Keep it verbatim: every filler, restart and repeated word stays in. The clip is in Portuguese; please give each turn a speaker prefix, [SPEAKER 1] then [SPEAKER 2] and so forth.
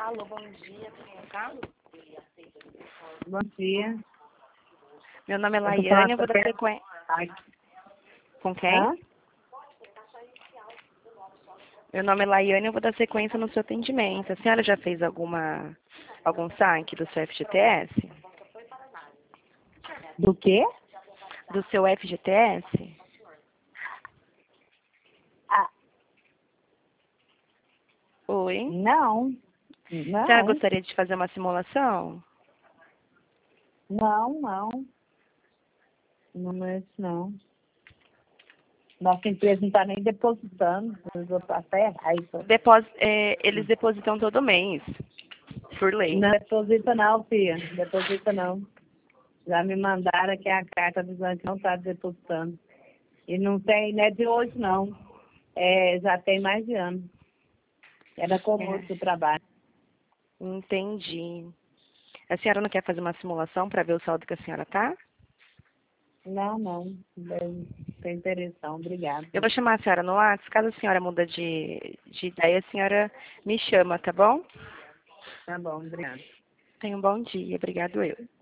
[SPEAKER 1] Alô, bom dia, tem um Carlos?
[SPEAKER 2] Bom dia.
[SPEAKER 1] Meu nome é
[SPEAKER 2] Eu tô
[SPEAKER 1] Laiane,
[SPEAKER 2] falando
[SPEAKER 1] eu vou dar
[SPEAKER 2] com-
[SPEAKER 1] sequência.
[SPEAKER 2] Ai,
[SPEAKER 1] Com quem?
[SPEAKER 2] hã?
[SPEAKER 1] Meu nome é Laiane, eu vou dar sequência no seu atendimento. A senhora já fez alguma algum saque do seu F G T S?
[SPEAKER 2] Do quê?
[SPEAKER 1] Do seu F G T S?
[SPEAKER 2] Ah,
[SPEAKER 1] Oi.
[SPEAKER 2] não.
[SPEAKER 1] A senhora
[SPEAKER 2] Não.
[SPEAKER 1] gostaria de fazer uma simulação?
[SPEAKER 2] Não, não. Não é isso, não. Nossa empresa não está nem depositando. Eu vou até errar isso.
[SPEAKER 1] Depós é, eles depositam todo mês, por lei.
[SPEAKER 2] Não deposita não, filha. Não deposita não. Já me mandaram aqui a carta dizendo que não está depositando. E não tem, não é de hoje, não. É, já tem mais de ano. Era comum
[SPEAKER 1] É,
[SPEAKER 2] do trabalho.
[SPEAKER 1] entendi. A senhora não quer fazer uma simulação para ver o saldo que a senhora tá?
[SPEAKER 2] Não, não. Não tem interesse, não. Obrigada.
[SPEAKER 1] Eu vou chamar a senhora no WhatsApp. Caso a senhora muda de, de ideia, a senhora me chama, tá bom?
[SPEAKER 2] Tá bom, obrigada.
[SPEAKER 1] Tenha um bom dia. Obrigado eu.